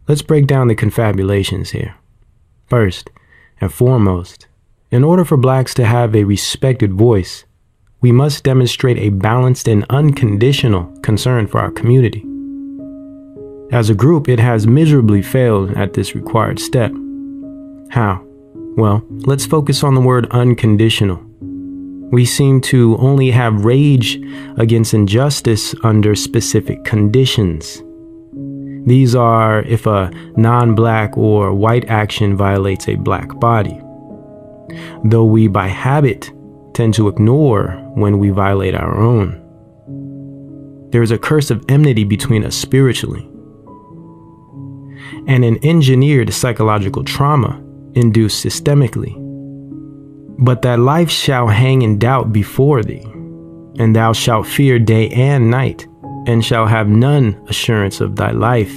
Let's break down the confabulations here. First and foremost, in order for blacks to have a respected voice, we must demonstrate a balanced and unconditional concern for our community. As a group, it has miserably failed at this required step. How? Well, let's focus on the word unconditional. We seem to only have rage against injustice under specific conditions. These are if a non-black or white action violates a black body, though we by habit tend to ignore when we violate our own. There is a curse of enmity between us spiritually, and an engineered psychological trauma induced systemically. But that life shall hang in doubt before thee, and thou shalt fear day and night, and shall have none assurance of thy life.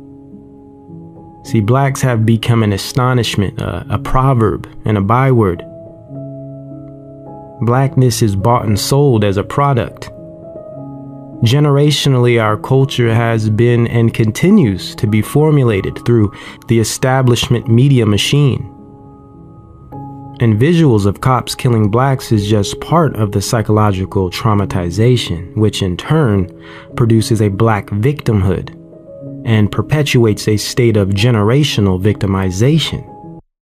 See, blacks have become an astonishment, a proverb, and a byword. Blackness is bought and sold as a product. Generationally, our culture has been and continues to be formulated through the establishment media machine. And visuals of cops killing blacks is just part of the psychological traumatization, which in turn produces a black victimhood and perpetuates a state of generational victimization.